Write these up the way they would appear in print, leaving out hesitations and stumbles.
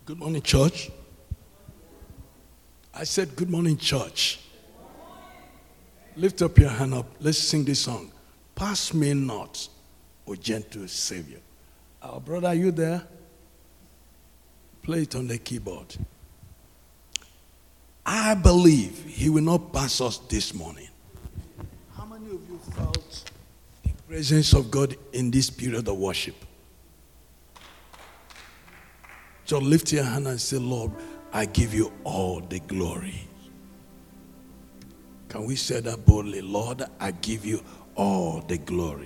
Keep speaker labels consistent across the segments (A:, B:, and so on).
A: Good morning, church. I said, good morning, church. Lift up your hand up. Let's sing this song. Pass me not, O gentle Savior. Our brother, are you there? Play it on the keyboard. I believe he will not pass us this morning. How many of you felt the presence of God in this period of worship? So lift your hand and say, Lord, I give you all the glory. Can we say that boldly? Lord, I give you all the glory.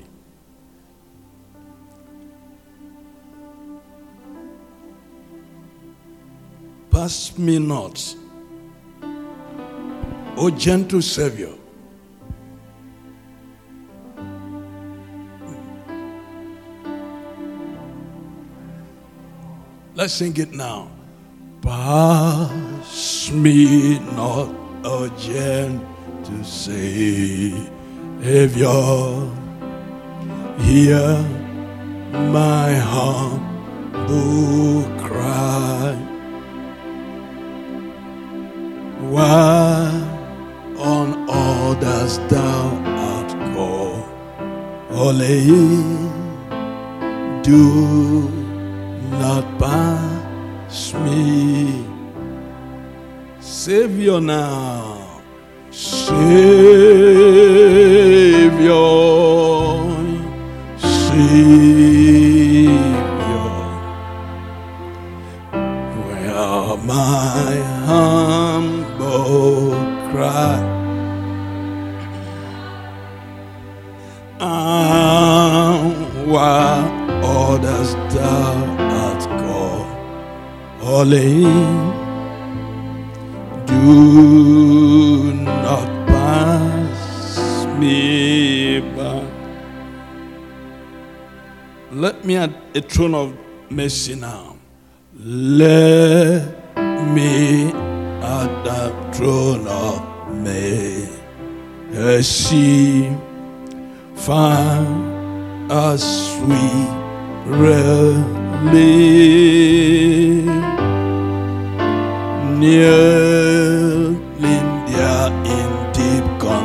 A: Pass me not, O gentle Savior. Let's sing it now. Pass me not, O gentle Savior. Hear my humble cry. Why on all dost thou art called? Only do not pass me. Savior now, Savior, Savior, where my humble cry, why others thou art called, only do not pass me by. Let me at a throne of mercy now. Let me at the throne of mercy find a sweet relief. Kneeling there in deep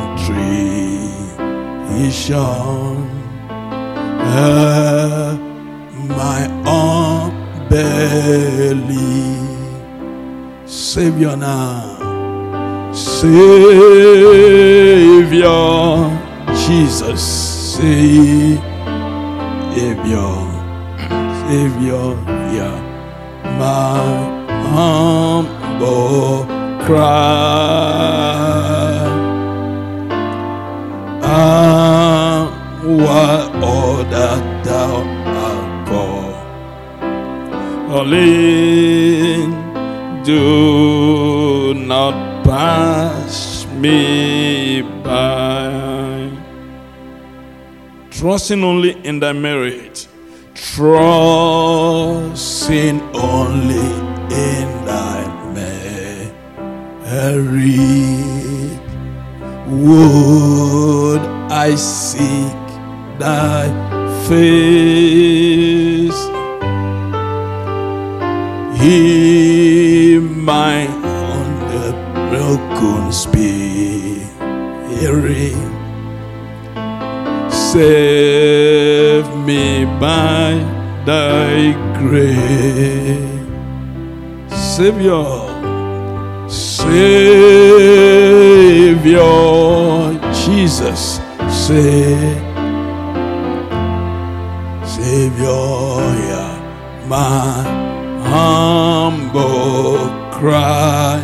A: contrition, my own belly. Savior now, Savior, Jesus, Savior, Savior, yeah, my humble cry. What all that thou art called, only do not pass me by. Trusting only in thy merit, trusting only in thy merit, would I seek thy face. Hear my broken spirit, save me by thy grace. Savior, Savior, Jesus, Savior, yeah, my humble cry.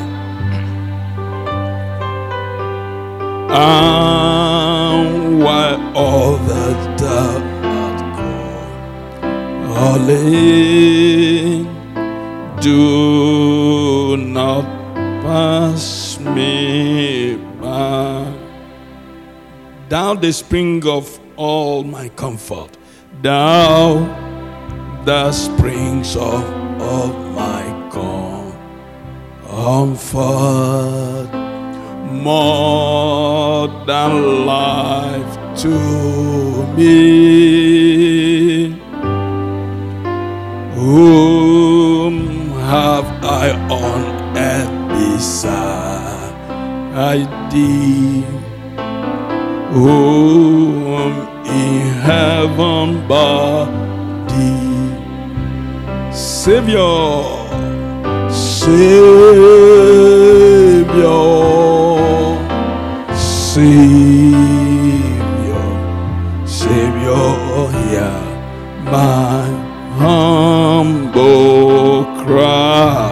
A: Why all that thou art called, only do not pass me by. Thou the spring of all my comfort, thou the springs of all my comfort, more than life to me, whom have I on earth beside thee? Whom in heaven but thee? Savior, Savior, Savior, Savior, yeah, my humble cry.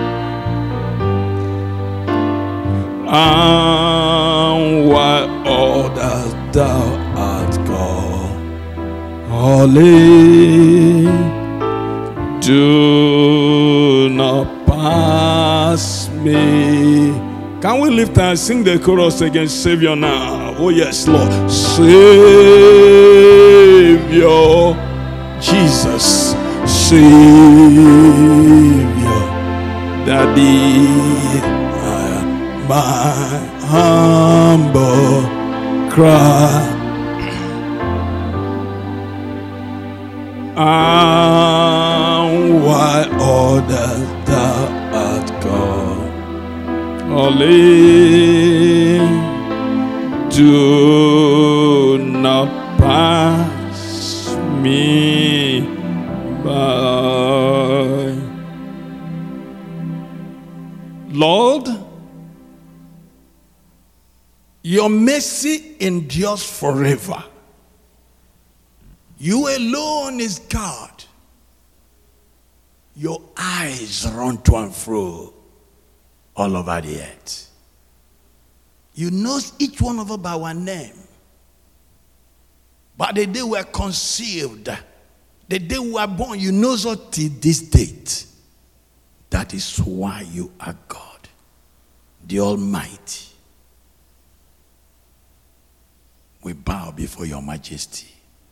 A: And why all that thou art God, holy, do not pass me. Can we lift and sing the chorus again? Savior now. Oh yes, Lord. Savior, Jesus, Savior, Daddy, my humble cry. Why all that thou art God, only do not pass me by. Lord, your mercy endures forever. You alone is God. Your eyes run to and fro all over the earth. You know each one of us by our name. But the day we were conceived, the day we were born, you know us till this date. That is why you are God, the Almighty. We bow before your majesty.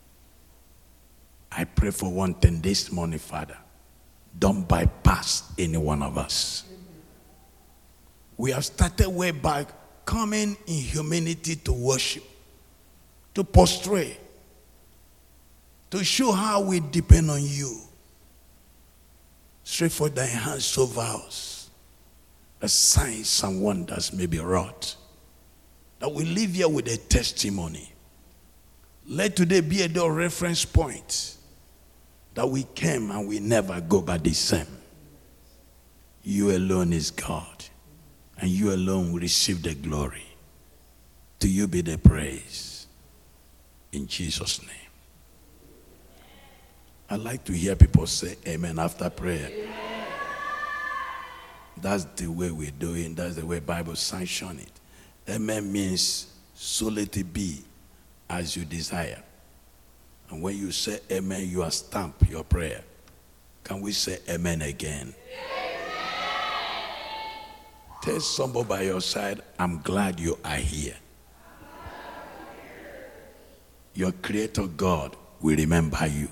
A: I pray for one thing this morning, Father. Don't bypass any one of us. We have started way by coming in humanity to worship, to prostrate, to show how we depend on you. Stretch forth thy hands over us. The signs and wonders may be wrought. That we live here with a testimony. Let today be a reference point. That we came and we never go back the same. You alone is God. And you alone will receive the glory. To you be the praise. In Jesus' name. I like to hear people say amen after prayer. Amen. That's the way we're doing. That's the way Bible sanctions it. Amen means so let it be as you desire. And when you say amen, you are stamped your prayer. Can we say amen again? Amen. Tell somebody by your side, I'm glad you are here. Your Creator God will remember you.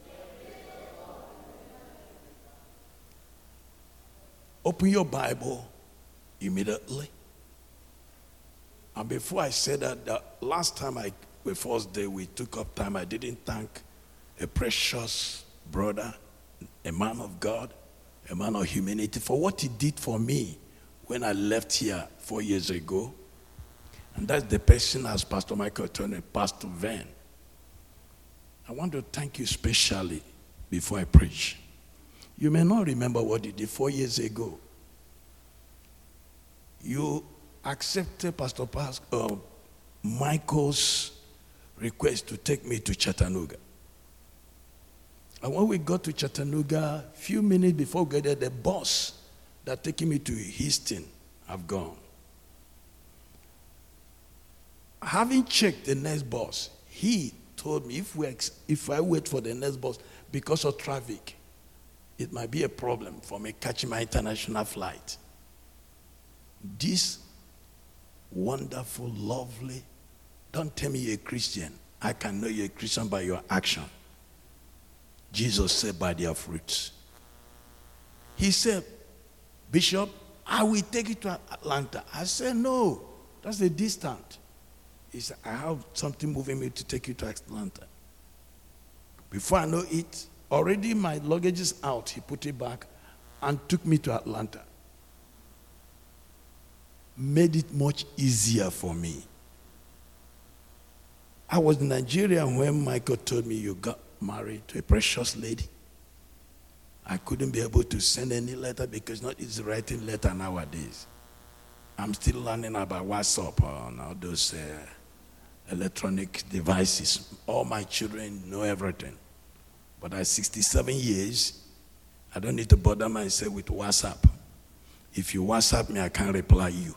A: Open your Bible immediately. And before I say that, the last time the first day we took up time, I didn't thank a precious brother, a man of God, a man of humanity, for what he did for me when I left here 4 years ago. And that's the person, as Pastor Michael told me, Pastor Van. I want to thank you specially before I preach. You may not remember what you did 4 years ago. You accepted Pastor Michael's request to take me to Chattanooga. And when we got to Chattanooga, a few minutes before we got there, the bus that taking me to Houston have gone. Having checked the next bus, he told me if I wait for the next bus because of traffic, it might be a problem for me catching my international flight. This wonderful, lovely, don't tell me you're a Christian. I can know you're a Christian by your action. Jesus said by their fruits. He said, Bishop, I will take you to Atlanta. I said, no, that's the distance. He said, I have something moving me to take you to Atlanta. Before I know it, already my luggage is out. He put it back. and took me to Atlanta. Made it much easier for me. I was in Nigeria when Michael told me you got married to a precious lady. I couldn't be able to send any letter because not easy writing letter nowadays. I'm still learning about WhatsApp and all those electronic devices. All my children know everything. But at 67 years, I don't need to bother myself with WhatsApp. If you WhatsApp me, I can't reply you.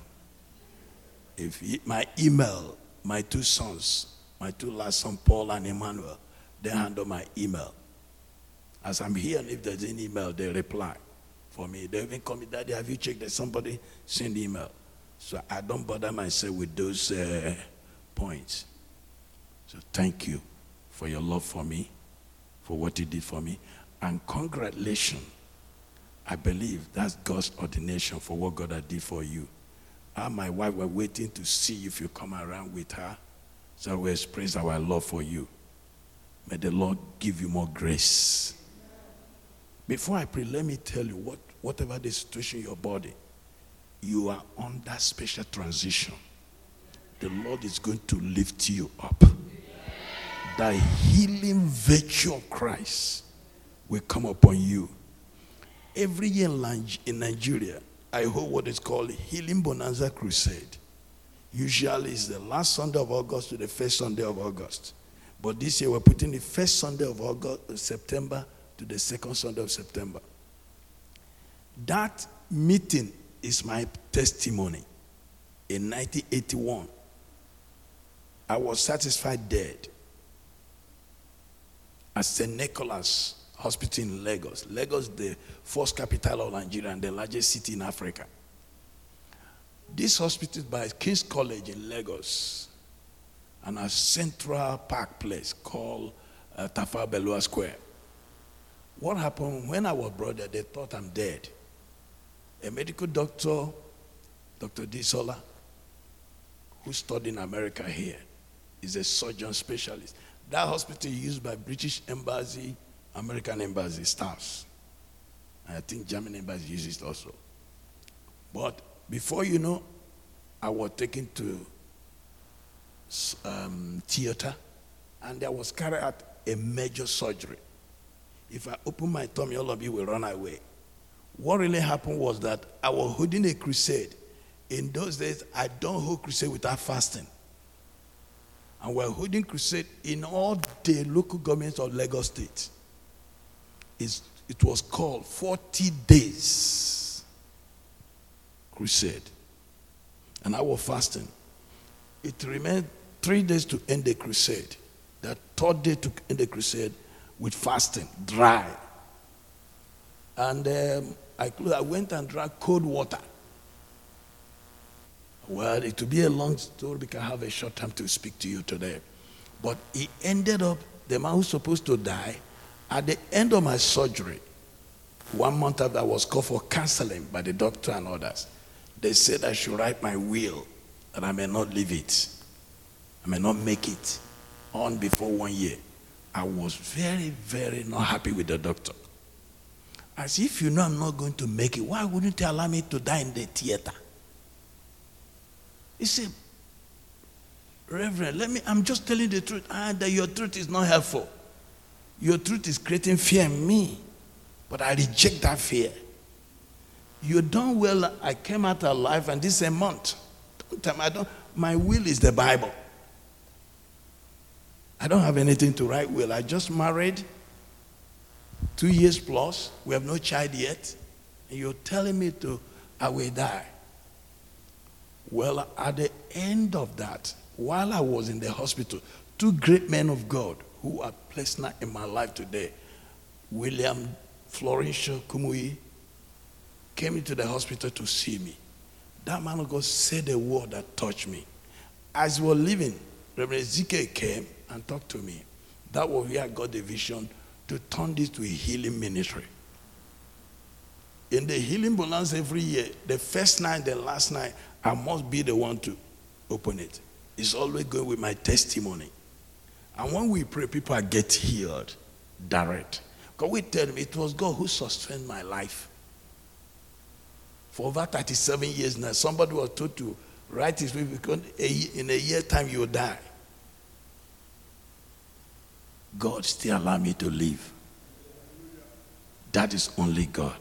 A: My email, my two sons, my two last sons, Paul and Emmanuel, they handle my email. As I'm here, and if there's an email, they reply for me. They even call me, Daddy, have you checked that somebody sent email? So I don't bother myself with those points. So thank you for your love for me, for what you did for me. And congratulations. I believe that's God's ordination for what God had did for you. I and my wife were waiting to see if you come around with her. So we express our love for you. May the Lord give you more grace. Before I pray, let me tell you, whatever the situation in your body, you are under special transition. The Lord is going to lift you up. The healing virtue of Christ will come upon you. Every year in Nigeria, I hold what is called Healing Bonanza Crusade. Usually it's the last Sunday of August to the first Sunday of August. But this year we're putting the first Sunday of September to the second Sunday of September. That meeting is my testimony. In 1981, I was satisfied dead at St. Nicholas Hospital in Lagos. Lagos, the first capital of Nigeria and the largest city in Africa. This hospital is by King's College in Lagos and a Central Park place called Tafawa Balewa Square. What happened when I was brought there, they thought I'm dead. A medical doctor, Dr. Disola, who studied in America here, is a surgeon specialist. That hospital is used by British Embassy, American Embassy staffs. I think German Embassy uses it also. But before you know, I was taken to theater, and there was carried out a major surgery. If I open my tummy, all of you will run away. What really happened was that I was holding a crusade. In those days, I don't hold crusade without fasting. And we're holding crusade in all the local governments of Lagos State. It was called 40 days crusade. And I was fasting. It remained 3 days to end the crusade. The third day to end the crusade with fasting, dry. And I went and drank cold water. Well, it will be a long story because I have a short time to speak to you today. But it ended up, the man who's supposed to die, at the end of my surgery, 1 month after I was called for counseling by the doctor and others, they said I should write my will, that I may not leave it. I may not make it on before 1 year. I was very, very not happy with the doctor. As if you know I'm not going to make it, why wouldn't you allow me to die in the theater? He said, Reverend, I'm just telling the truth. That your truth is not helpful. Your truth is creating fear in me. But I reject that fear. You done well. I came out alive and this is a month. My will is the Bible. I don't have anything to write will. I just married 2 years plus. We have no child yet. And you're telling me I will die. Well, at the end of that, while I was in the hospital, 2 great men of God who are placed now in my life today, William Florencio Kumuyi, came into the hospital to see me. That man of God said a word that touched me. As we were leaving, Reverend Ezekiel came and talked to me. That was where I got the vision to turn this to a healing ministry. In the healing bonanza every year, the first night, the last night, I must be the one to open it. It's always going with my testimony. And when we pray, people get healed direct. Because we tell them it was God who sustained my life. For over 37 years now, somebody was told to write his will because in a year time you will die. God still allowed me to live. That is only God.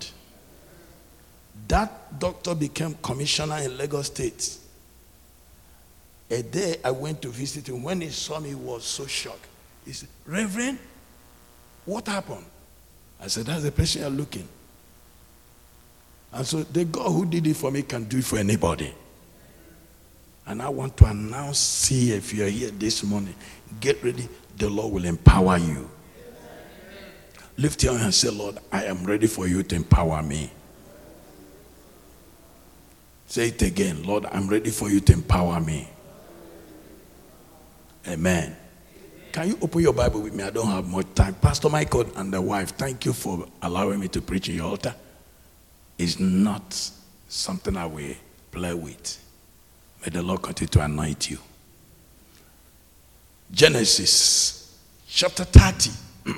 A: That doctor became commissioner in Lagos State. A day I went to visit him. When he saw me, he was so shocked. He said, Reverend, what happened? I said, that's the person you're looking. And so the God who did it for me can do it for anybody. And I want to announce, see if you're here this morning, get ready. The Lord will empower you. Lift your hand and say, Lord, I am ready for you to empower me. Say it again. Lord, I'm ready for you to empower me. Amen. Can you open your Bible with me? I don't have much time. Pastor Michael and the wife, thank you for allowing me to preach in your altar. It's not something I will play with. May the Lord continue to anoint you. Genesis chapter 30.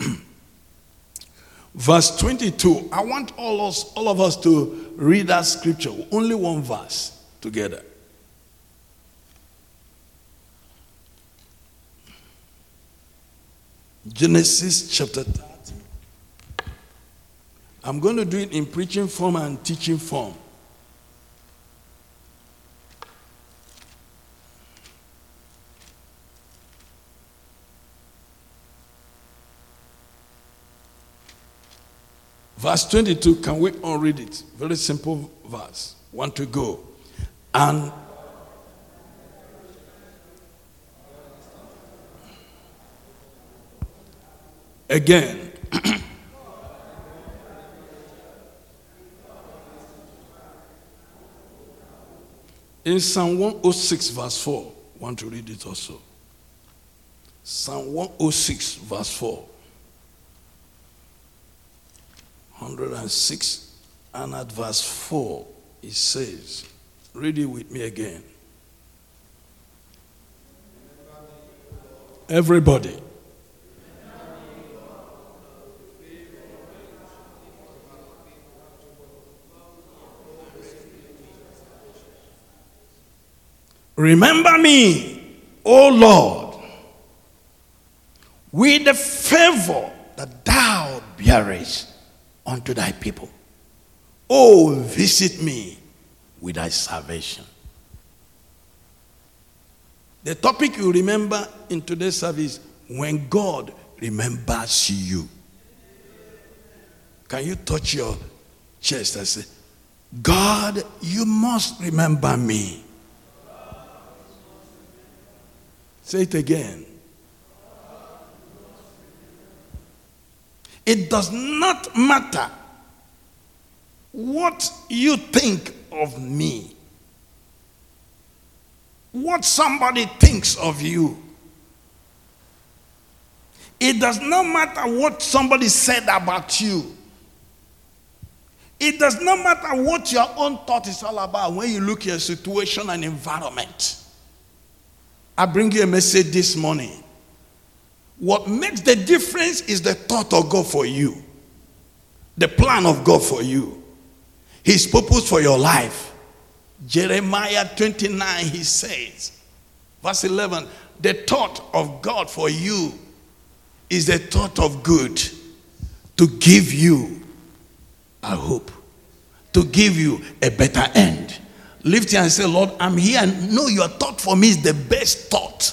A: Verse 22. I want all of us to read that scripture. Only one verse together. Genesis chapter 30. I'm going to do it in preaching form and teaching form. Verse 22, can we all read it? Very simple verse. Want to go. And again. In Psalm 106 verse 4, want to read it also. Psalm 106 verse 4. 106 and at verse 4 it says, read it with me again. Everybody. Remember me, O Lord, with the favor that thou bearest unto thy people. Oh, visit me with thy salvation. The topic you remember in today's service, when God remembers you. Can you touch your chest and say, God, you must remember me. Say it again. It does not matter what you think of me, what somebody thinks of you. It does not matter what somebody said about you. It does not matter what your own thought is all about when you look at your situation and environment. I bring you a message this morning. What makes the difference is the thought of God for you. The plan of God for you. His purpose for your life. Jeremiah 29, he says, verse 11, the thought of God for you is the thought of good, to give you a hope, to give you a better end. Lift your hand and say, Lord, I'm here and know your thought for me is the best thought.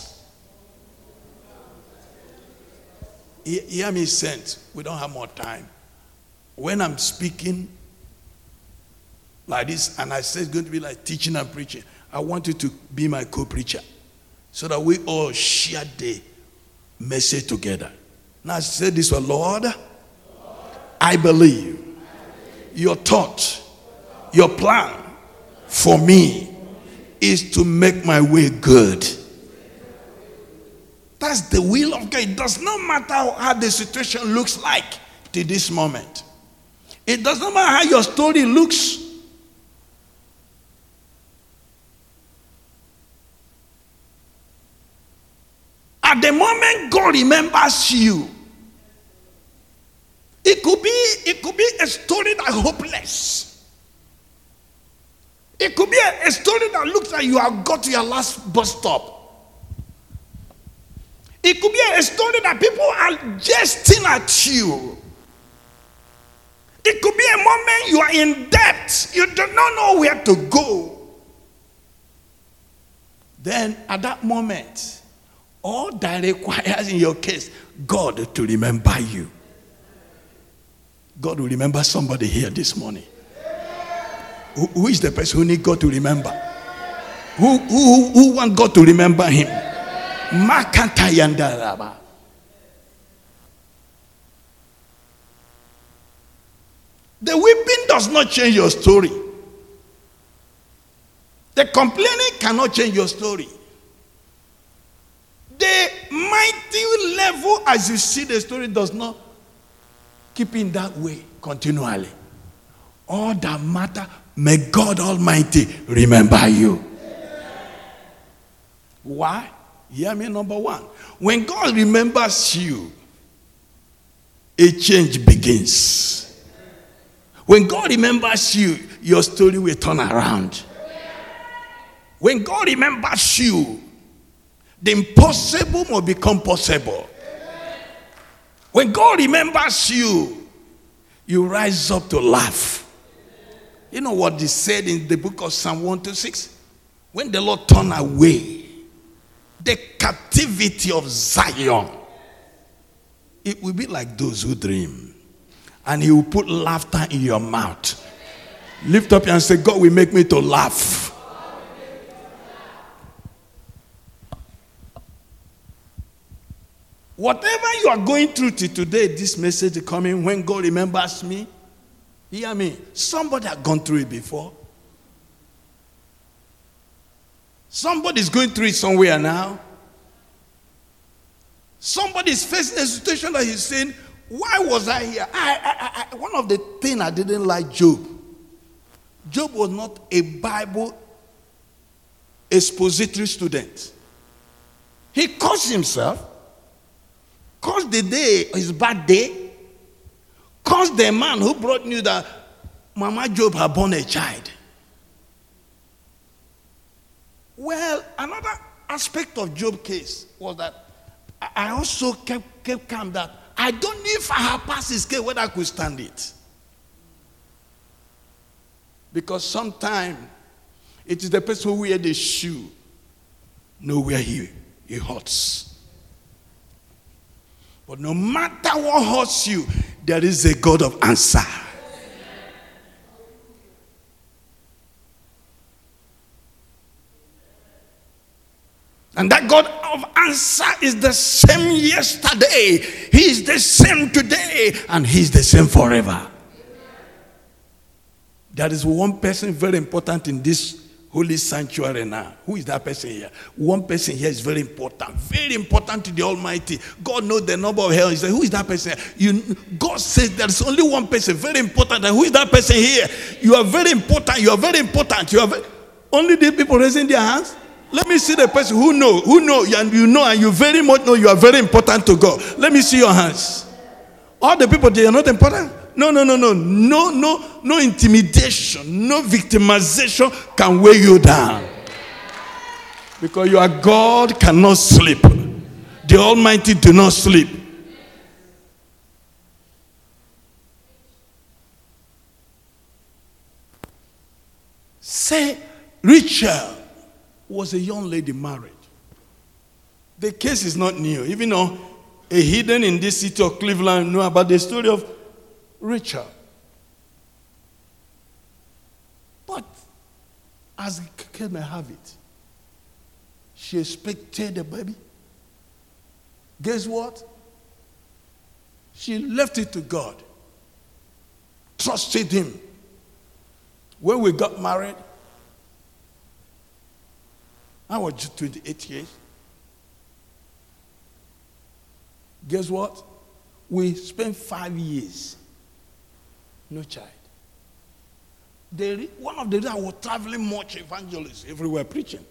A: Hear me, saints. We don't have more time. When I'm speaking like this, and I say it's going to be like teaching and preaching, I want you to be my co-preacher so that we all share the message together. Now I say this one, Lord, I believe your thought, your plan for me is to make my way good. That's the will of God. It does not matter how the situation looks like to this moment. It does not matter how your story looks. At the moment God remembers you, it could be a story that's hopeless. It could be a story that looks like you have got to your last bus stop. It could be a story that people are jesting at you. It could be a moment you are in debt. You do not know where to go. Then at that moment, all that requires in your case, God to remember you. God will remember somebody here this morning. Who is the person who needs God to remember? Who wants God to remember him? Makatayandaraba. The weeping does not change your story. The complaining cannot change your story. The mighty level as you see the story does not keep in that way continually. All that matter, may God Almighty remember you. Why? Hear me, number one. When God remembers you, a change begins. When God remembers you, your story will turn around. When God remembers you, the impossible will become possible. When God remembers you, you rise up to laugh. You know what is said in the book of Psalm 126? When the Lord turned away the captivity of Zion, it will be like those who dream. And he will put laughter in your mouth. Lift up and say, God will make me to laugh. Whatever you are going through today, this message is coming when God remembers me. Hear me. Somebody has gone through it before. Somebody's going through it somewhere now. Somebody's facing a situation that he's saying, why was I here? One of the things I didn't like Job. Job was not a Bible expository student. He cursed himself. Cursed the day, his bad day. Cursed the man who brought news that Mama Job had born a child. Well, another aspect of Job's case was that I also kept calm that I don't know if I had passed his case, whether I could stand it. Because sometimes it is the person who wears the shoe, know where he hurts. But no matter what hurts you, there is a God of answer. And that God of answer is the same yesterday. He is the same today. And he is the same forever. There is one person very important in this holy sanctuary now. Who is that person here? One person here is very important. Very important to the Almighty. God knows the number of hell. He said, who is that person here? God says there is only one person very important. And who is that person here? You are very important. You are very important. Only the people raising their hands? Let me see the person who know, and you very much know you are very important to God. Let me see your hands. All the people, they are not important? No intimidation, no victimization can weigh you down. Because your God cannot sleep. The Almighty do not sleep. Say, Rachel was a young lady married. The case is not new. Even though a hidden in this city of Cleveland know about the story of Rachel. But as God may have it, she expected a baby. Guess what? She left it to God. Trusted him. When we got married, I was just 28 years. Guess what? We spent 5 years. No child. One of the days I was traveling much, evangelists everywhere preaching.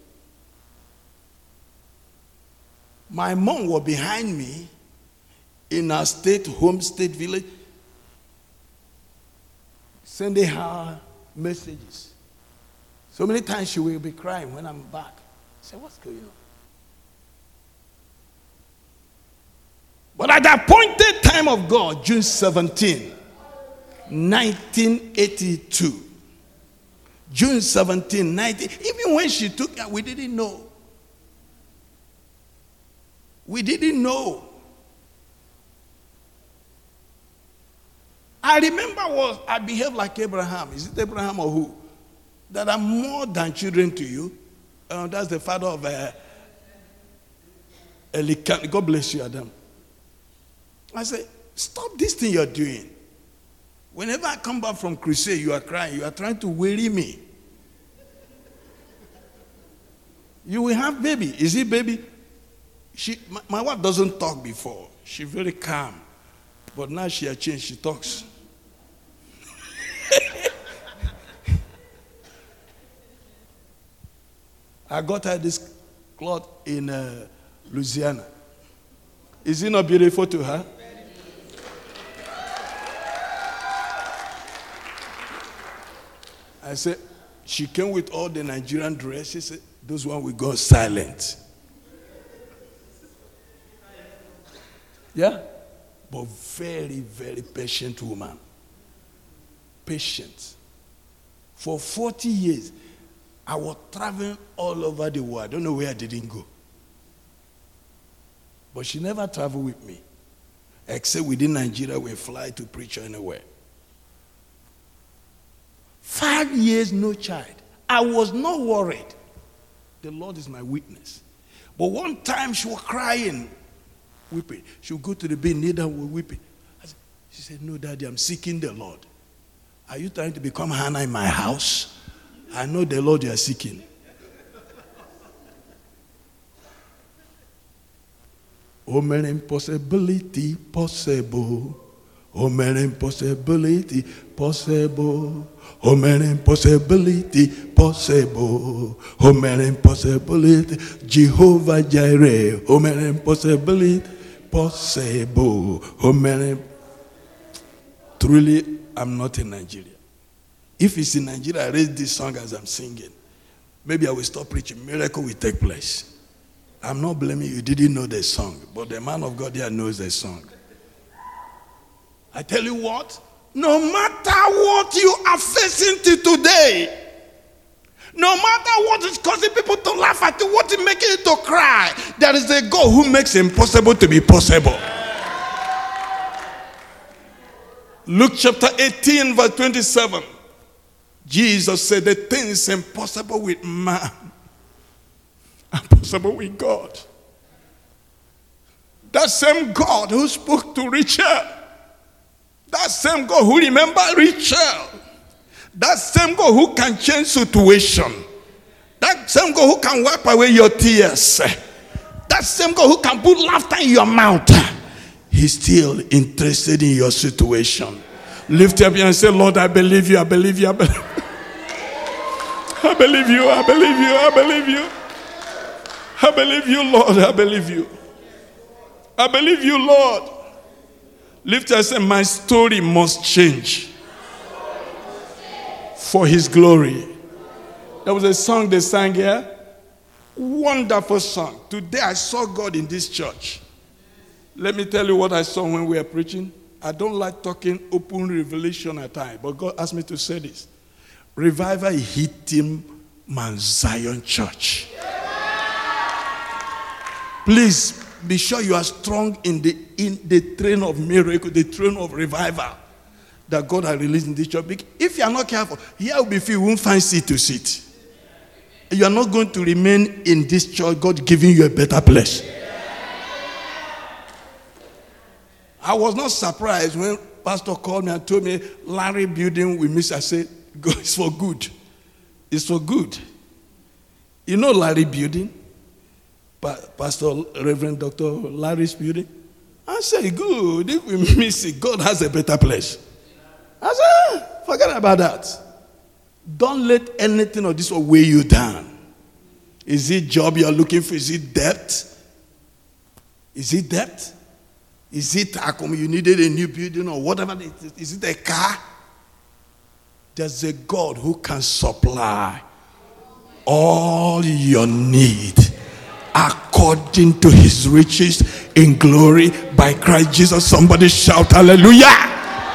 A: My mom was behind me in our home state village, sending her messages. So many times she will be crying when I'm back. I say, what's going on? But at the appointed time of God, June 17, 1982. June 17, 19. Even when she took her, we didn't know. We didn't know. I remember I behaved like Abraham. Is it Abraham or who? That I'm more than children to you. That's the father of Elican. God bless you, Adam. I said, stop this thing you're doing. Whenever I come back from crusade, you are crying. You are trying to worry me. You will have baby. Is it baby? My wife doesn't talk before. She's very calm. But now she has changed. She talks. I got her this cloth in Louisiana. Is it not beautiful to her? I said, she came with all the Nigerian dress. She said, those ones will go silent. Yeah? But very, very patient woman. Patient. For 40 years, I was traveling all over the world. I don't know where I didn't go. But she never traveled with me. Except within Nigeria, we fly to preach anywhere. 5 years, no child. I was not worried. The Lord is my witness. But one time she was crying, weeping. She would go to the bed, kneel down, would weeping. She said, no, Daddy, I'm seeking the Lord. Are you trying to become Hannah in my house? I know the Lord you are seeking. Oh, man, impossibility possible. Oh, man, impossibility possible. Oh, man, impossibility possible. Oh, man, impossibility. Jehovah Jireh. Oh, man, impossibility possible. Oh, man. Truly, I'm not in Nigeria. If it's in Nigeria, I raise this song as I'm singing. Maybe I will stop preaching. Miracle will take place. I'm not blaming you. You didn't know the song. But the man of God here knows the song. I tell you what, no matter what you are facing to today, no matter what is causing people to laugh at you, what is making you to cry, there is a God who makes impossible to be possible. Luke chapter 18 verse 27. Jesus said the things impossible with man are possible with God. That same God who spoke to Richard, that same God who remembered Richard, that same God who can change situation, that same God who can wipe away your tears, that same God who can put laughter in your mouth, He's still interested in your situation. Lift up and say, Lord, I believe you, I believe you, I believe you. I believe you, I believe you, I believe you. I believe you, Lord, I believe you. I believe you, Lord. Lift up and say, my story must change for His glory. There was a song they sang here. Wonderful song. Today I saw God in this church. Let me tell you what I saw when we were preaching. I don't like talking open revelation at times, but God asked me to say this. Revival hit him, Mount Zion Church. Please be sure you are strong in the train of miracle, the train of revival that God has released in this church. If you are not careful, here will be few, you won't find seat to sit. You are not going to remain in this church, God giving you a better place. I was not surprised when Pastor called me and told me, Larry building we miss. I said, God, it's for good. It's for good. You know Larry building? Pastor Reverend Dr. Larry's building? I said, good. If we miss it, God has a better place. I said, forget about that. Don't let anything of this weigh you down. Is it job you're looking for? Is it debt? Is it debt? Is it you needed a new building or whatever it is? Is it a car? There's a God who can supply all your need according to his riches in glory by Christ Jesus. Somebody shout hallelujah.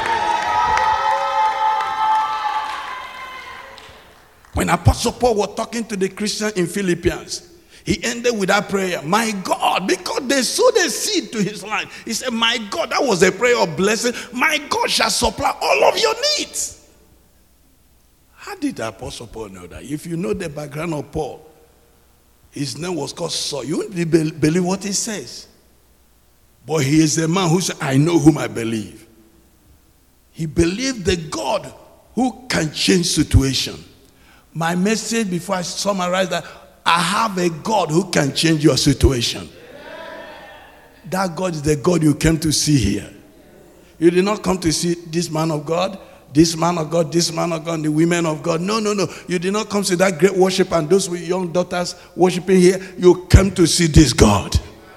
A: When Apostle Paul was talking to the Christians in Philippians, he ended with that prayer, my God, because they sowed a seed to his life. He said, my God, that was a prayer of blessing. My God shall supply all of your needs. How did the Apostle Paul know that? If you know the background of Paul, his name was called Saul. You wouldn't believe what he says. But he is a man who said, I know whom I believe. He believed the God who can change situation. My message before I summarize that, I have a God who can change your situation. That God is the God you came to see here. You did not come to see this man of God, this man of God, this man of God, and the women of God. No. You did not come to see that great worship and those with young daughters worshiping here. You came to see this God.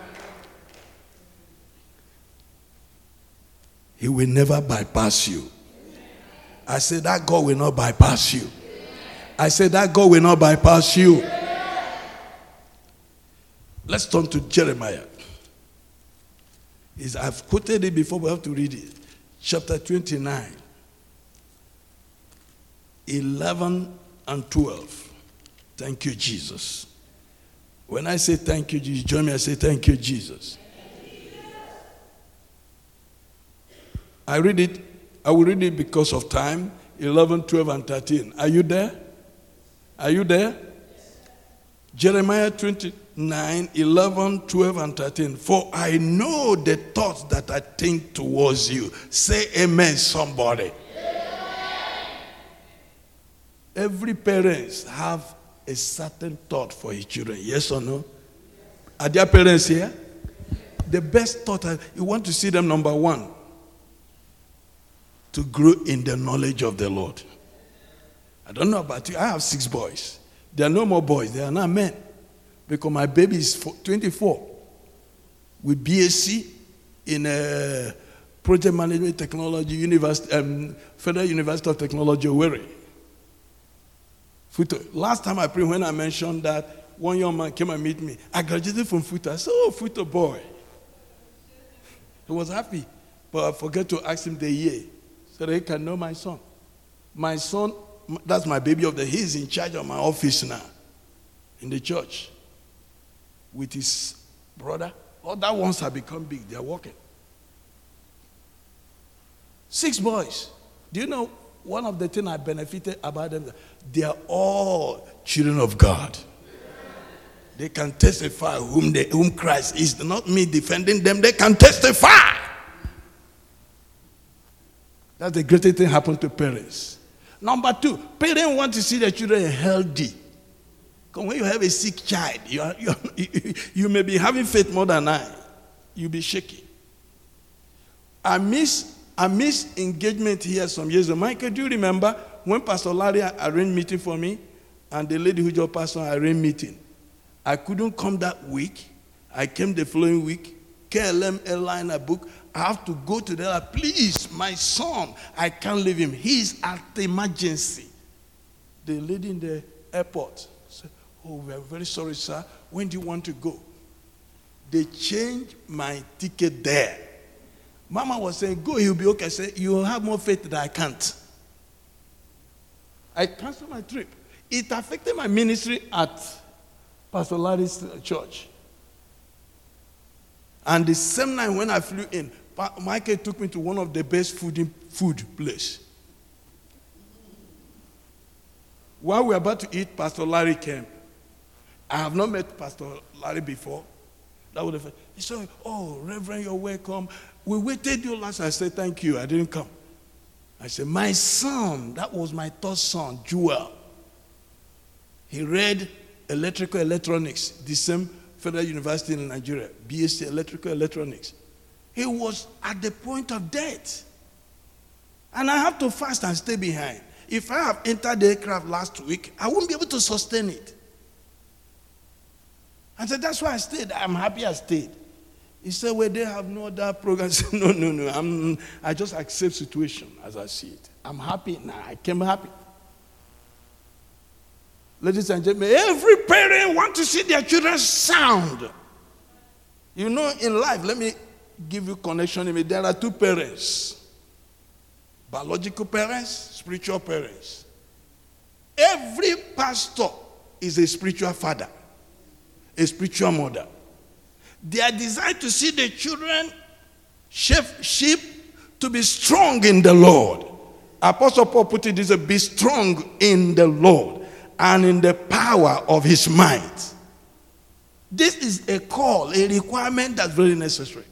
A: He will never bypass you. I said that God will not bypass you. I said that God will not bypass you. Let's turn to Jeremiah. I've quoted it before, we have to read it. Chapter 29, 11 and 12. Thank you, Jesus. When I say thank you, Jesus, join me, I say thank you, Jesus. I will read it because of time. 11, 12, and 13. Are you there? Are you there? Jeremiah 29, 11, 12, and 13. For I know the thoughts that I think towards you. Say amen, somebody. Amen. Every parent have a certain thought for his children. Yes or no? Are there parents here? The best thought, you want to see them, number one, to grow in the knowledge of the Lord. I don't know about you. I have 6 boys. There are no more boys. They are now men. Because my baby is 24 with BSc in Project Management Technology, Federal University of Technology, Owerri. FUTO. Last time I prayed, when I mentioned that, one young man came and meet me. I graduated from FUTO. I said, oh, FUTO boy. He was happy. But I forgot to ask him the year so that he can know my son. My son, that's my baby of the, he's in charge of my office now in the church with his brother. Other ones have become big. They're working. 6 boys. Do you know one of the things I benefited about them? They are all children of God. They can testify whom Christ is. Not me defending them. They can testify. That's the greatest thing happened to parents. Number 2, parents want to see their children healthy. Because when you have a sick child, you may be having faith more than I. You'll be shaky. I miss engagement here some years ago. Michael, do you remember when Pastor Larry arranged meeting for me and the lady who just passed on arranged meeting? I couldn't come that week. I came the following week. KLM airliner book. I have to go to the please, my son, I can't leave him. He's at the emergency. The lady in the airport said, oh, we are very sorry, sir. When do you want to go? They changed my ticket there. Mama was saying, go, he'll be okay. I said, you have more faith than I can't. I canceled my trip. It affected my ministry at Pastor Larry's church. And the same night when I flew in, Michael took me to one of the best food place. While we were about to eat, Pastor Larry came. I have not met Pastor Larry before. That would have. He said, oh, Reverend, you're welcome. We waited you last. I said, thank you. I didn't come. I said, my son, that was my third son, Joel. He read electrical electronics, the same Federal University in Nigeria, BSc electrical electronics. He was at the point of death. And I have to fast and stay behind. If I have entered the aircraft last week, I won't be able to sustain it. I said, that's why I stayed. I'm happy I stayed. He said, well, they have no other program. I said, no. I just accept situation as I see it. I'm happy now. I came happy. Ladies and gentlemen, every parent wants to see their children sound. You know, in life, let me give you connection. There are two parents. Biological parents, spiritual parents. Every pastor is a spiritual father, a spiritual mother. They are designed to see the children sheep to be strong in the Lord. Apostle Paul put it this way: be strong in the Lord and in the power of his might. This is a call, a requirement that's very necessary.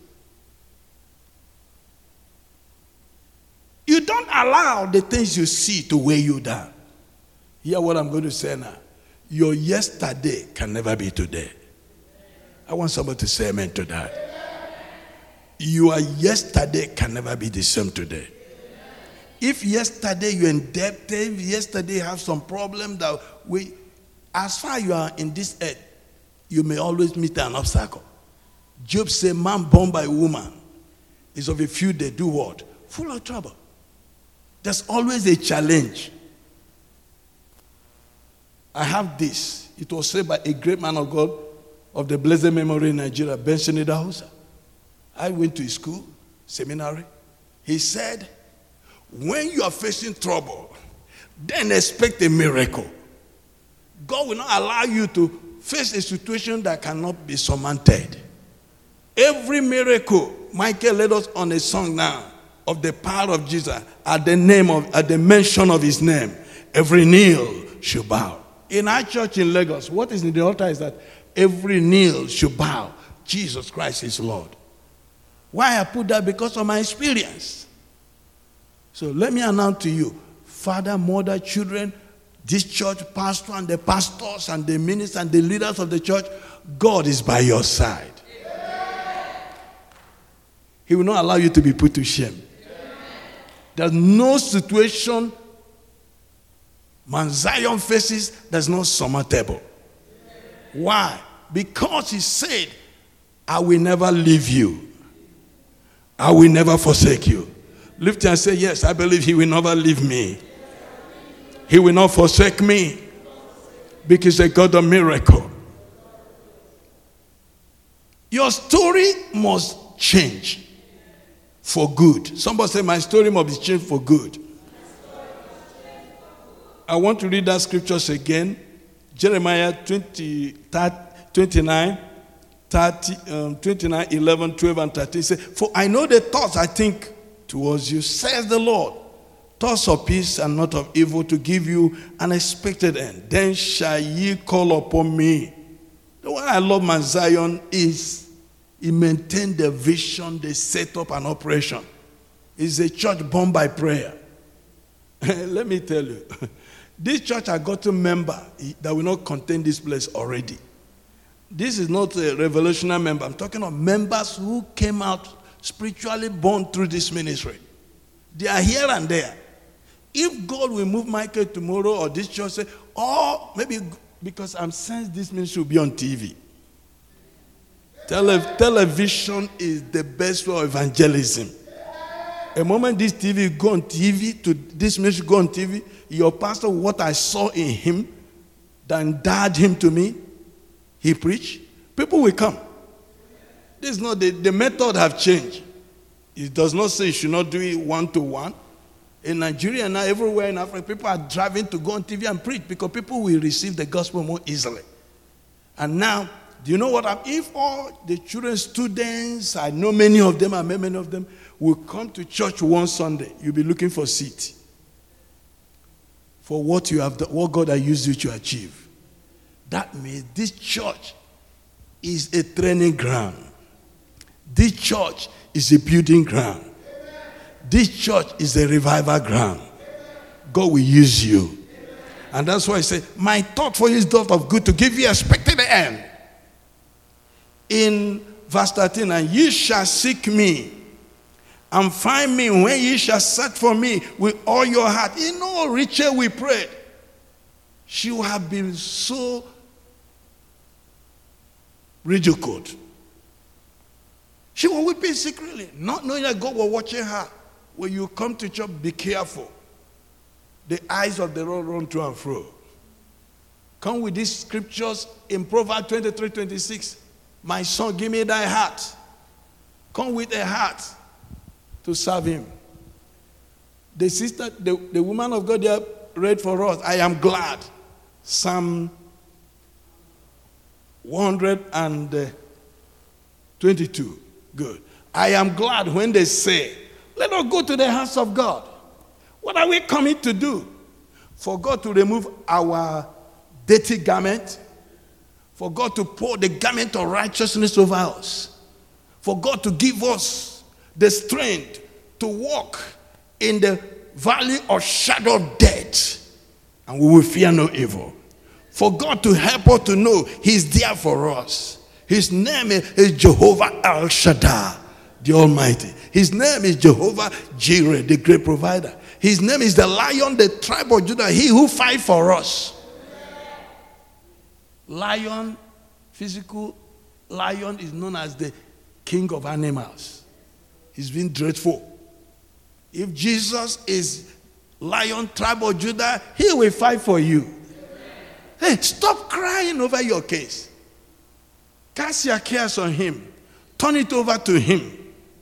A: You don't allow the things you see to weigh you down. Hear what I'm going to say now. Your yesterday can never be today. I want somebody to say amen to that. Your yesterday can never be the same today. If yesterday you're indebted, yesterday you have some problem as far as you are in this earth, you may always meet an obstacle. Job said, man born by a woman is of a few days, do what? Full of trouble. There's always a challenge. I have this. It was said by a great man of God of the blessed memory in Nigeria, Benson Idahosa. I went to his school, seminary. He said, when you are facing trouble, then expect a miracle. God will not allow you to face a situation that cannot be surmounted. Every miracle, Michael led us on a song now of the power of Jesus at the mention of his name. Every knee should bow. In our church in Lagos, what is in the altar is that every knee should bow. Jesus Christ is Lord. Why I put that? Because of my experience. So let me announce to you, father, mother, children, this church pastor and the pastors and the ministers and the leaders of the church, God is by your side. He will not allow you to be put to shame. There's no situation Mount Zion faces that's not surmountable. Why? Because he said, I will never leave you. I will never forsake you. Lift and say, yes, I believe he will never leave me. He will not forsake me. Because he's a God of miracle. Your story must change for good. Somebody say, my story must be changed for good. I want to read that scriptures again. Jeremiah 29, 11, 12, and 13. Say, for I know the thoughts I think towards you, says the Lord. Thoughts of peace and not of evil, to give you an expected end. Then shall ye call upon me. The one I love Mount Zion is he maintained the vision, the setup and operation. It's a church born by prayer. Let me tell you. This church I got a member that will not contain this place already. This is not a revolutionary member. I'm talking of members who came out spiritually born through this ministry. They are here and there. If God will move Michael tomorrow or this church, say, or maybe because I'm sensed this ministry will be on TV. Television is the best way of evangelism. A moment this TV go on TV, to this ministry go on TV, your pastor, what I saw in him, then dared him to me, he preached, people will come. This is not the method have changed. It does not say you should not do it one-to-one. In Nigeria now, everywhere in Africa, people are driving to go on TV and preach because people will receive the gospel more easily. And now, do you know what happened? If all the children, students, I know many of them, I met many of them, will come to church one Sunday, you'll be looking for seat. For what you have done, what God has used you to achieve. That means this church is a training ground. This church is a building ground. This church is a revival ground. God will use you. And that's why I say, my thought for you is thought of good, to give you expected end. In verse 13, and ye shall seek me and find me when ye shall search for me with all your heart. You know, Rachel, we prayed. She would have been so ridiculed. She was weeping secretly, not knowing that God was watching her. When you come to church, be careful. The eyes of the Lord run to and fro. come with these scriptures in Proverbs 23:26. My son, give me thy heart. Come with a heart to serve him. The sister, the woman of God there read for us, I am glad. Psalm 122. Good. I am glad when they say, let us go to the house of God. What are we coming to do? For God to remove our dirty garment. For God to pour the garment of righteousness over us. For God to give us the strength to walk in the valley of shadow of death. And we will fear no evil. For God to help us to know he's there for us. His name is Jehovah El Shaddai, the Almighty. His name is Jehovah Jireh, the great provider. His name is the Lion, the tribe of Judah, he who fights for us. Lion, physical lion is known as the king of animals. He's been dreadful. If Jesus is Lion, tribe of Judah, he will fight for you. Hey, stop crying over your case. Cast your cares on him. Turn it over to him.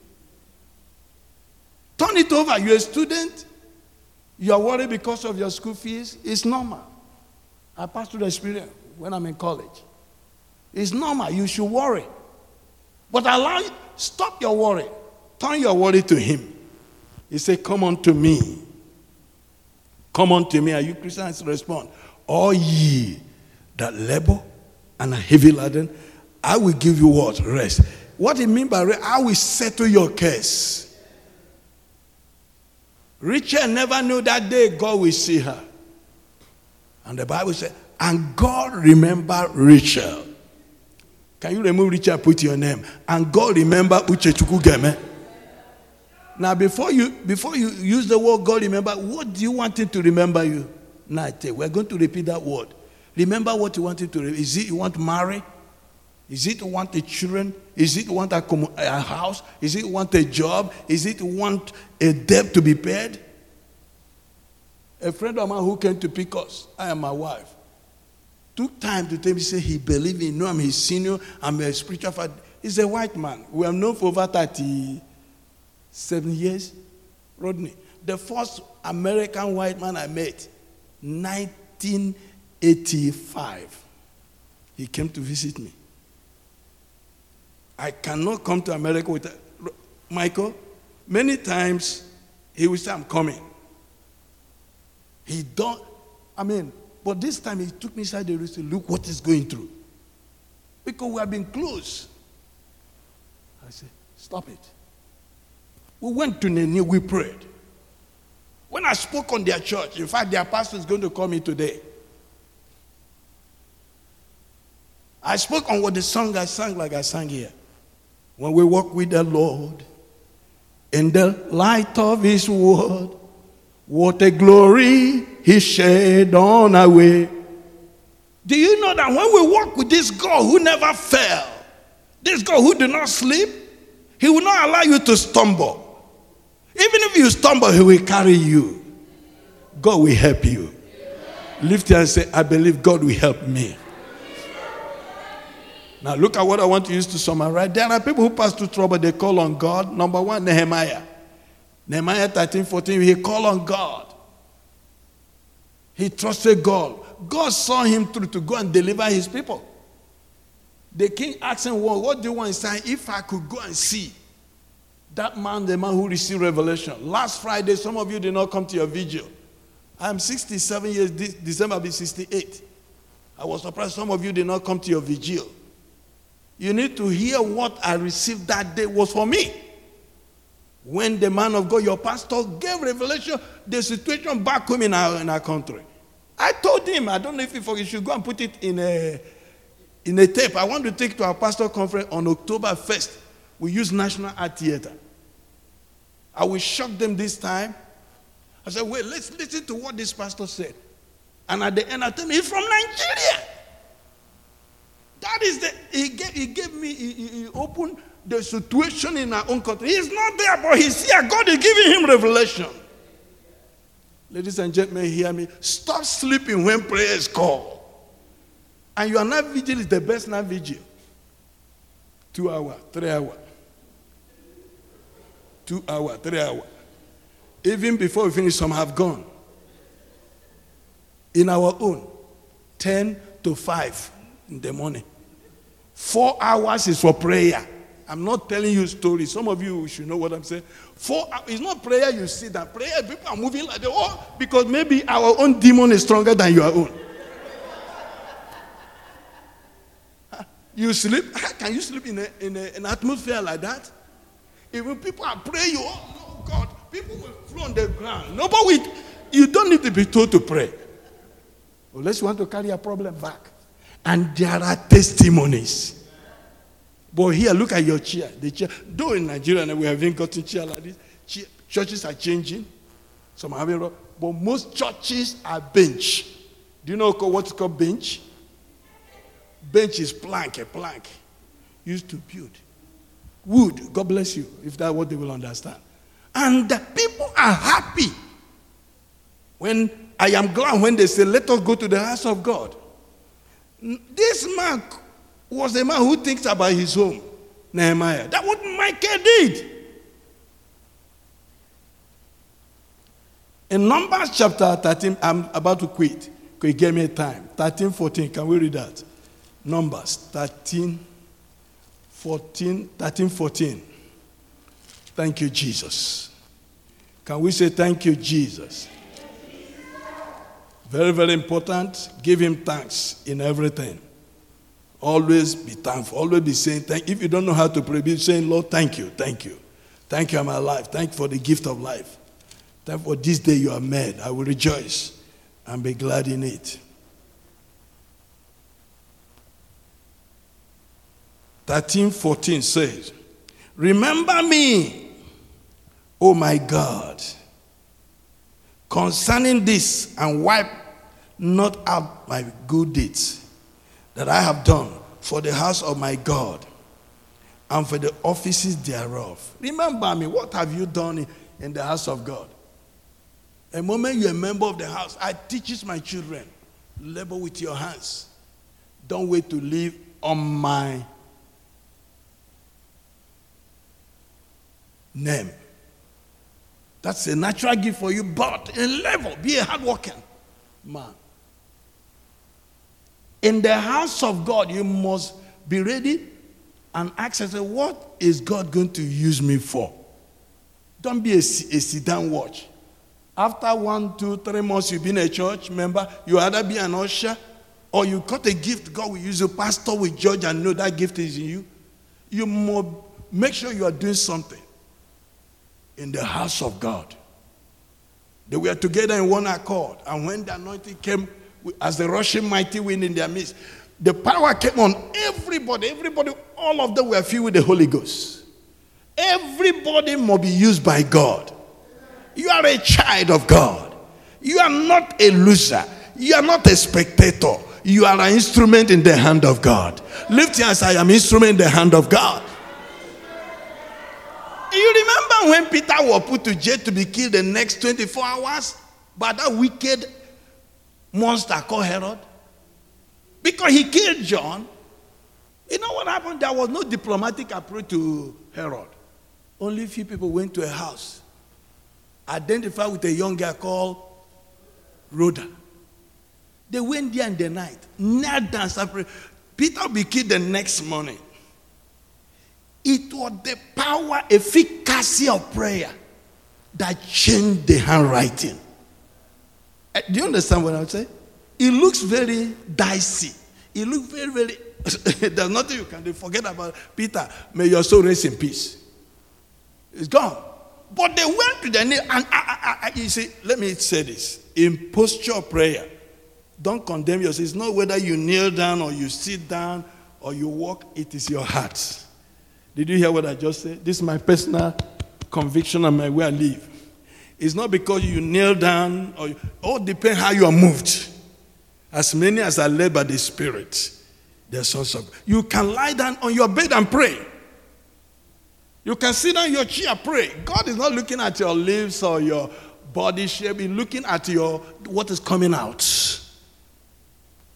A: Turn it over. You're a student. You are worried because of your school fees. It's normal. I passed through the experience when I'm in college. It's normal. You should worry. But stop your worry. Turn your worry to him. He said, come unto me. Come unto me. Are you Christians? Respond. All ye that labor and are heavy laden, I will give you what? Rest. What it means by rest, I will settle your case. Rachel never knew that day God will see her. And the Bible said, and God remembered Rachel. Can you remove Rachel, put your name? And God remembered Uche Chukugeme. Now before you use the word God remember, what do you want him to remember you? Now we're going to repeat that word. Remember what you want him to remember. Is it you want to marry? Is it you want a children? Is it you want a house? Is it you want a job? Is it you want a debt to be paid? A friend of mine who came to pick us, I and my wife, took time to tell me, say he believed in me. I'm his senior, I'm a spiritual father. He's a white man. We have known for over 37 years. Rodney, the first American white man I met, 1985. He came to visit me. I cannot come to America with Michael. Many times he will say, I'm coming. But this time he took me inside the room and said, look what is going through. Because we have been close. I said, stop it. We went to Nene, we prayed. When I spoke on their church, in fact, their pastor is going to call me today. I spoke on what the song I sang like I sang here. When we walk with the Lord in the light of his word, what a glory he shed on our way. Do you know that when we walk with this God who never fell, this God who did not sleep, he will not allow you to stumble. Even if you stumble, he will carry you. God will help you. Lift your hand and say, I believe God will help me. Now look at what I want to use to summarize. There are people who pass through trouble, they call on God. Number one, Nehemiah. Nehemiah 13:14, he called on God. He trusted God. God saw him through to go and deliver his people. The king asked him, well, what do you want? He said, if I could go and see that man, the man who received revelation. Last Friday, some of you did not come to your vigil. I'm 67 years, December will be 68. I was surprised some of you did not come to your vigil. You need to hear what I received that day was for me. When the man of God, your pastor, gave revelation, the situation back home in our country. I told him, I don't know if you should go and put it in a tape. I want to take to our pastor conference on October 1st. We use National Art Theater. I will shock them this time. I said, wait, let's listen to what this pastor said. And at the end, I told him, he's from Nigeria. That is he opened the situation in our own country. He's not there, but he's here. God is giving him revelation. Ladies and gentlemen, hear me. Stop sleeping when prayer is called. And your night vigil is the best night vigil. 2 hours, 3 hours. 2 hours, 3 hours. Even before we finish, some have gone. In our own, 10 to 5 in the morning. 4 hours is for prayer. I'm not telling you stories. Some of you should know what I'm saying. 4 hours. It's not prayer you sit down. Prayer, people are moving like that. Oh, because maybe our own demon is stronger than your own. You sleep? Can you sleep in an atmosphere like that? Even people are praying, oh God, people will flow on the ground. No, but you don't need to be told to pray. Unless you want to carry a problem back. And there are testimonies. But here, look at your chair. The chair. Though in Nigeria we haven't gotten chair like this. Churches are changing. Some are having, but most churches are bench. Do you know what's called bench? Bench is plank, a plank used to build. Wood, God bless you, if that's what they will understand. And the people are happy. When I am glad when they say, let us go to the house of God. This man was a man who thinks about his home, Nehemiah. That's what Micah did. In Numbers chapter 13, I'm about to quit. Because give me time. 13, 14, can we read that? Numbers 13, 14. Thank you, Jesus. Can we say thank you, Jesus? Very, very important. Give him thanks in everything. Always be thankful. Always be saying thank you. If you don't know how to pray, be saying, Lord, thank you, thank you. Thank you, I'm alive. Thank you for the gift of life. Thank you for this day you are made. I will rejoice and be glad in it. 13:14 says, remember me, O my God, concerning this, and wipe not out my good deeds that I have done for the house of my God and for the offices thereof. Remember me. What have you done in the house of God? The moment you're a member of the house, I teach my children, labor with your hands. Don't wait to live on my name. That's a natural gift for you, but a level, be a hardworking man. In the house of God, you must be ready and ask yourself, what is God going to use me for? Don't be a sit-down watch. After 1, 2, 3 months you've been a church member, you either be an usher or you got a gift God will use. A pastor will judge and know that gift is in you. You must make sure you are doing something in the house of God. They were together in one accord. And when the anointing came as the rushing mighty wind in their midst, the power came on everybody, all of them were filled with the Holy Ghost. Everybody must be used by God. You are a child of God. You are not a loser. You are not a spectator. You are an instrument in the hand of God. Lift your hands, I am instrument in the hand of God. You remember when Peter was put to jail to be killed the next 24 hours by that wicked monster called Herod? Because he killed John. You know what happened? There was no diplomatic approach to Herod. Only few people went to a house, identified with a young girl called Rhoda. They went there in the night, knelt down, separated. Peter will be killed the next morning. It was the power, efficacy of prayer that changed the handwriting. Do you understand what I'm saying? It looks very dicey. It looks very, very... There's nothing you can do. Forget about Peter. May your soul rest in peace. It's gone. But they went to the knee and you see, let me say this. In posture of prayer, don't condemn yourself. It's not whether you kneel down or you sit down or you walk. It is your heart. Did you hear what I just said? This is my personal conviction and my way I live. It's not because you kneel down or all depends how you are moved. As many as are led by the Spirit, they're sons of God. You can lie down on your bed and pray. You can sit down in your chair, pray. God is not looking at your lips or your body shape. He's looking at what is coming out.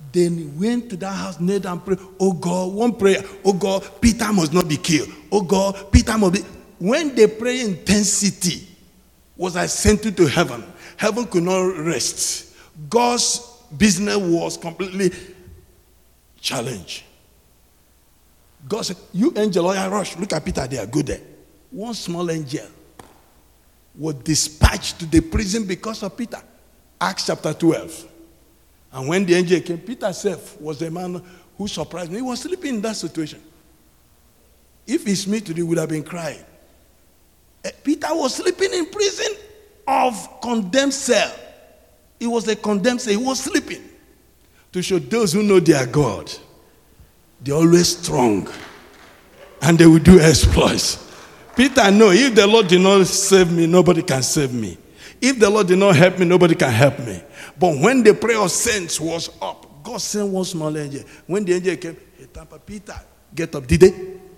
A: Then went to that house, knelt and prayed. Oh God, one prayer. Oh God, Peter must not be killed. Oh God, Peter must be. When the prayer intensity was ascended to heaven, heaven could not rest. God's business was completely challenged. God said, you angel, oh yeah, rush. Look at Peter there, go there. One small angel was dispatched to the prison because of Peter. Acts chapter 12. And when the angel came, Peter himself was the man who surprised me. He was sleeping in that situation. If it's me today, he would have been crying. Peter was sleeping in prison of condemned cell. It was a condemned cell. He was sleeping. To show those who know their God, they're always strong. And they will do exploits. Peter knew, if the Lord did not save me, nobody can save me. If the Lord did not help me, nobody can help me. But when the prayer of saints was up, God sent one small angel. When the angel came, he tapped, Peter, get up. Did they?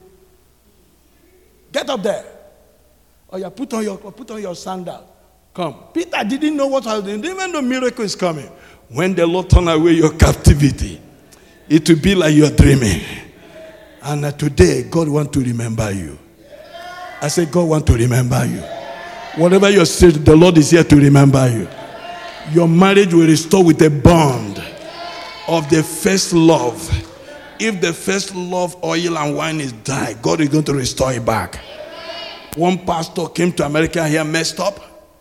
A: Get up there. Oh yeah, put on your sandal. Come. Peter didn't know what I was doing. Even the miracle is coming. When the Lord turn away your captivity, it will be like you're dreaming. And today, God wants to remember you. I said, God wants to remember you. Whatever your state, the Lord is here to remember you. Your marriage will restore with a bond of the first love. If the first love, oil and wine is died, God is going to restore it back. One pastor came to America here, messed up.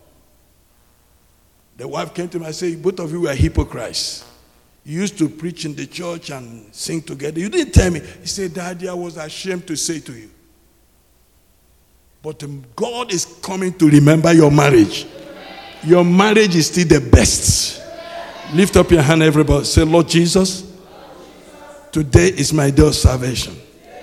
A: The wife came to him and said, both of you were hypocrites. You used to preach in the church and sing together. You didn't tell me. He said, Daddy, I was ashamed to say to you. But God is coming to remember your marriage. Your marriage is still the best. Lift up your hand, everybody. Say, Lord Jesus, today is my day of salvation.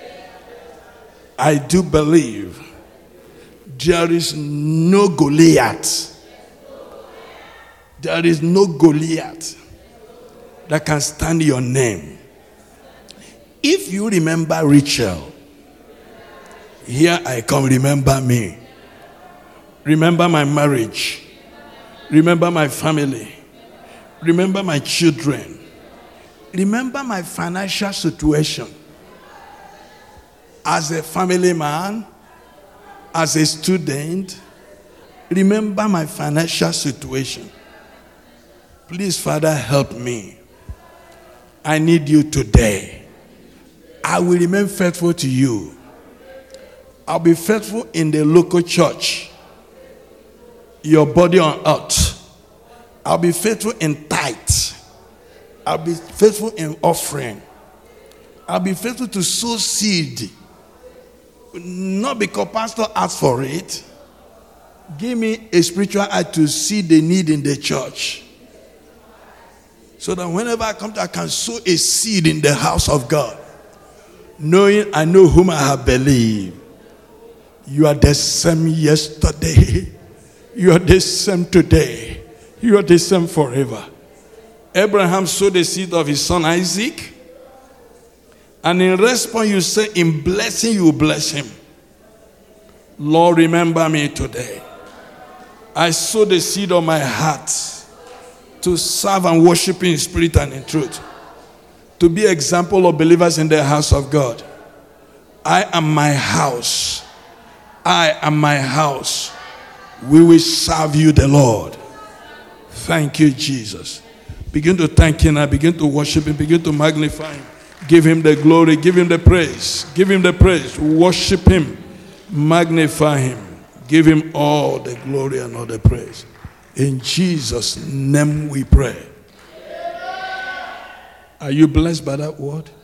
A: I do believe there is no Goliath. There is no Goliath that can stand your name. If you remember Rachel, here I come, remember me. Remember my marriage. Remember my family. Remember my children. Remember my financial situation. As a family man, as a student, remember my financial situation. Please, Father, help me. I need you today. I will remain faithful to you. I'll be faithful in the local church, your body on earth. I'll be faithful in tithe. I'll be faithful in offering. I'll be faithful to sow seed. Not because pastor asked for it. Give me a spiritual eye to see the need in the church. So that whenever I come to, I can sow a seed in the house of God. Knowing I know whom I have believed. You are the same yesterday. You are the same today. You are the same forever. Abraham sowed the seed of his son Isaac. And in response, you say, in blessing, you bless him. Lord, remember me today. I sow the seed of my heart to serve and worship in spirit and in truth. To be example of believers in the house of God. I am my house. I am my house. We will serve you, the Lord. Thank you, Jesus. Begin to thank him now. Begin to worship him. Begin to magnify him. Give him the glory. Give him the praise. Give him the praise. Worship him. Magnify him. Give him all the glory and all the praise. In Jesus' name we pray. Are you blessed by that word?